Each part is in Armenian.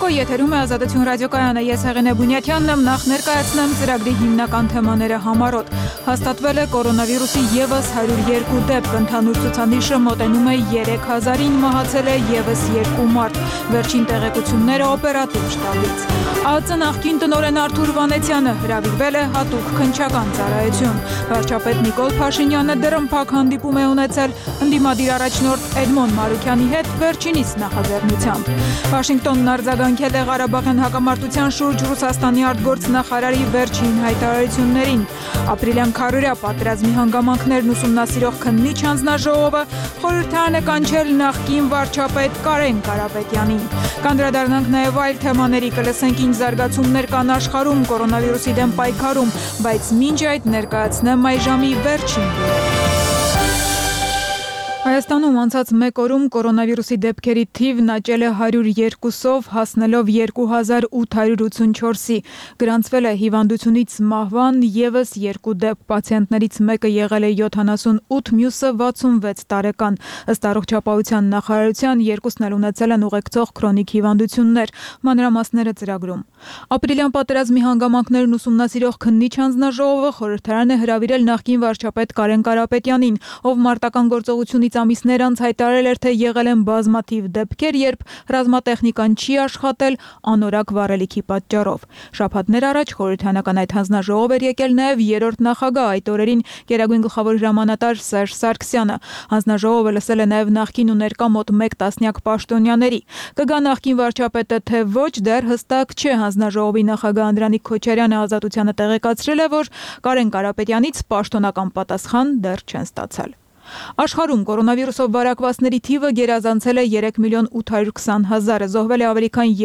Էկո եթերում է Ազատություն ռադիոկայանը, ես Հեղինե Բունյաթյանն եմ, նախ ներկայացնեմ ծրագրի հիմնական թեմաները համառոտ։ Հաստատվել է կորոնավիրուսի ևս 102 դեպք, ընդհանուր ցուցանիշը մոտենում է 3000-ին, մահացել է ևս 2 մարդ։ Վերջին տեղեկությունները օպերատիվ շտաբից։ ԱԾ նախկին տնօրեն Արթուր Վանեցյանը հրավիրվել է հատուկ քննչական ծառայություն։ Վարչապետ Նիկոլ Փաշինյանը դրամփակ հանդիպում է ունեցել ընդդիմադիր առաջնորդ Էդմոն Մարուքյանի հետ վերջինիս նախաձեռնությամբ։ Վաշինգտոնն արձագանքել է Ղարաբաղյան հակամարտության շուրջ Ռուսաստանի արտգործնախարարի վերջին հայտարարություններին։ Ապրիլյան քարորյա պատերազմի հանգամանքներն ուսումնասիրող քննիչ հանձնաժողովը խորհրդարան է կանչել նախկին վարչապետ Կարեն Կարապետյանին։ Կանդրադառնանք նաև այլ թեմաների, կլսենք ինչ զարգացումներ կան աշխարհում կորոնավիրուսի դեմ պայքարում, բայց մինչ այդ ներկայացնեմ այժմի վերջին լուրերը։ Հայաստանում անցած մեկ օրում կորոնավիրուսի դեպքերի թիվն աճել է 102-ով, հասնելով 2884-ի։ Գրանցվել է հիվանդությունից մահվան ևս 2 դեպք, պացիենտներից մեկը եղել է 78, մյուսը 66 տարեկան։ Ըստ առողջապահության նախարարության, երկուսն էլ ունեցել են ուղեկցող քրոնիկ հիվանդություններ, մանրամասները ծրագրում։ Ապրիլյան պատերազմի հանգամանքներն ուսումնասիրող քննիչ հանձնաժողովը խորհրդարան է հրավիրել նախկին վարչապետ Կարեն Կարապետյանին, ով մարտական գործողությունից ամիսներ անց հայտարարել էր, թե եղել են բազմաթիվ դեպքեր, երբ ռազմատեխնիկան չի աշխատել անորակ վառելիքի պատճառով։ Շաբաթներ առաջ խորհրդարանական այդ հանձնաժողով էր եկել նաև երրորդ նախագահ, այդ օրերին Գերագույն գլխավոր հրամանատար Սերժ Սարգսյանը։ Հանձնաժողովը լսել է նաև նախկին ու ներկա մոտ 1 տասնյակ պաշտոնյաների։ Կգա նախկին վարչապետը, թե ոչ, դեռ հստակ չէ։ Հանձնաժողովի նախագահ Անդրանիկ Քոչարյանը Ազատությանը տեղեկացրել է, որ Կարեն Կարապետյանից պաշտոնական պատասխան դեռ չեն ստացել։ Աշխարհում կորոնավիրուսով վարակվածների թիվը գերազանցել է 3.820.000-ը, զոհվել է ավելի քան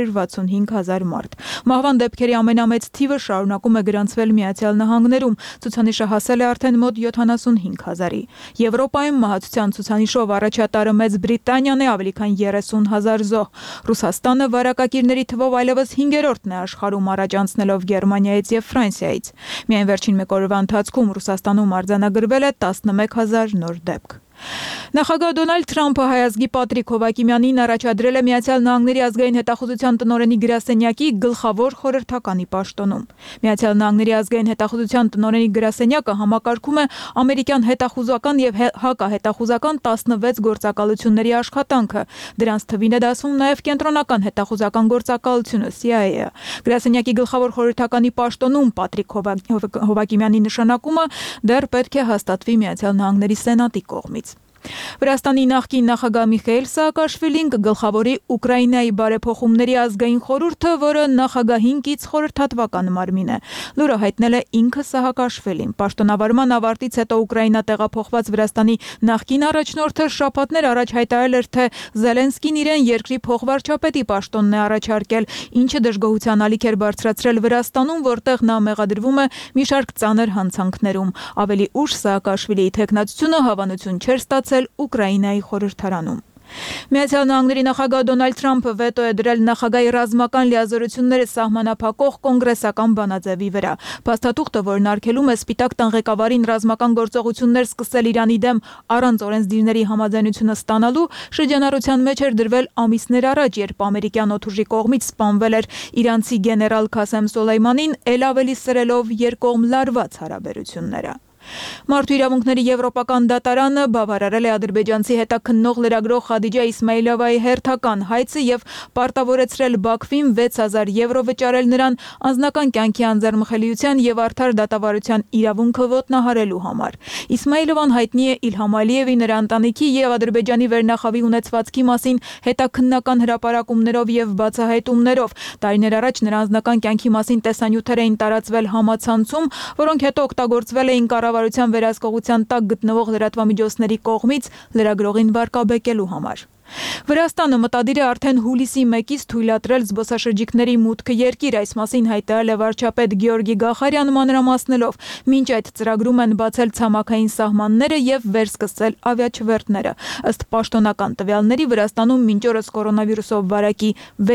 265.000 մարդ։ Մահվան դեպքերի ամենամեծ թիվը շարունակում է գրանցվել Միացյալ Նահանգներում, ցուցանիշը հասել է արդեն մոտ 75.000-ի։ Եվրոպայում մահացության ցուցանիշով առաջատարը Մեծ Բրիտանիան է, ավելի քան 30.000 զոհ։ Ռուսաստանը վարակակիրների թվով այլևս 5-րդն է աշխարհում, առաջ անցնելով Գերմանիայից եւ Ֆրանսիայից։ Միայն վերջին մեկ օրվա ընթացքում Ռուսաստանում արձանագրվել է 11.000 նոր դեպք։ Նախագահ Դոնալդ Թրամփը հայազգի Պատրիկ Հովակիմյանին առաջադրել է Միացյալ Նահանգների ազգային հետախուզության տնօրենի գրասենյակի գլխավոր խորհրդականի պաշտոնում։ Միացյալ Նահանգների ազգային հետախուզության տնօրենի գրասենյակը համակարգում է ամերիկյան հետախուզական եւ հակահետախուզական 16 գործակալությունների աշխատանքը։ Դրանց թվին է դասվում նաև կենտրոնական հետախուզական գործակալությունը CIA-ը։ Գրասենյակի գլխավոր խորհրդականի պաշտոնում Պատրիկ Հովակիմյանի նշանակումը դեռ պետք է հաստատվի Միացյալ Նահանգների Սենատի կողմից։ Վրաստանի նախկին նախագահ Միխայիլ Սաակաշվիլին կգլխավորի Ուկրաինայի բարեփոխումների ազգային խորհուրդը, որը նախագահին կից խորհրդատվական մարմին է։ Լուրը հայտնել է ինքը Սաակաշվիլին։ Պաշտոնավարման ավարտից հետո Ուկրաինա տեղափոխված Վրաստանի նախկին առաջնորդը շաբաթներ առաջ հայտարարել էր, թե Զելենսկին իրեն երկրի փոխվարչապետի պաշտոնն է առաջարկել, ինչը դժգոհության ալիք էր բարձրացրել Վրաստանում, որտեղ նա մեղադրվում է մի շարք ծանր հանցանքներում։ Ավելի ուշ Սաակաշվիլիի թեկնածությունը հավանություն չէր ստացել Ուկրաինայի խորհրդարանում։ Միացյալ Նահանգների նախագահ Դոնալդ Թրամփը վետո է դրել նախագահի ռազմական լիազորությունները սահմանափակող կոնգրեսական բանաձևի վրա։ Փաստաթուղթը, որն արգելում է Սպիտակ տան ղեկավարին ռազմական գործողություններ սկսել Իրանի դեմ առանց օրենսդիրների համաձայնությունը ստանալու, շրջանառության մեջ էր դրվել ամիսներ առաջ, երբ ամերիկյան օդուժի կողմից սպանվել էր իրանցի գեներալ Քասեմ Սոլեյմանին, ել ավելի սրելով երկկողմ լարված հարաբերությունները։ Մարդու իրավունքների եվրոպական դատարանը բավարարել է ադրբեջանցի հետաքննող լրագրող Խադիջա Իսմայիլովայի հերթական հայցը եւ պարտավորեցրել Բաքվին 6000 եվրո վճարել նրան անձնական կյանքի անձեռնմխելիության եւ արդար դատավարության իրավունքը ոտնահարելու համար։ Իսմայիլովան հայտնի է Իլհամ Ալիևի, նրա ընտանիքի եւ Ադրբեջանի վերնախավի ունեցվածքի մասին հետաքննական հրապարակումներով եւ բացահայտումներով։ Տարիներ առաջ նրա անձնական կյանքի մասին տեսանյութեր էին տարածվել համացանցում, որոնք հետո օգտագործվել էին կառավարության վերահսկողության տակ գտնվող լրատվամիջոցների կողմից լրագրողին վարկաբեկելու համար։ Վրաստանը մտադիր է արդեն հուլիսի 1-ից թույլատրել զբոսաշրջիկների մուտքը երկիր, այս մասին հայտարարել է վարչապետ Գեորգի Գախարյանը, մանրամասնելով, մինչ այդ ծրագրում են բացել ցամաքային սահմանները եւ վերսկսել ավիաչվերթները։ Ըստ պաշտոնական տվյալների Վրաստանում մինչ օրս կորոնավիրուսով վարակի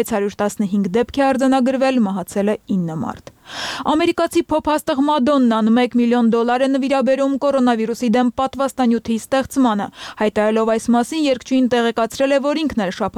615 դեպք է արձանագրվել, մահացել է 9 մարդ։ Ամերիկացի փոփ-հաստղ Մադոննան $1 միլիոն է նվիրաբերում կորոնավիրուսի դեմ պատվաստանյութի ստեղծմանը։ Հայտարարելով այս մասին, երգչուհին տեղեկացրել է, որ ինքն էլ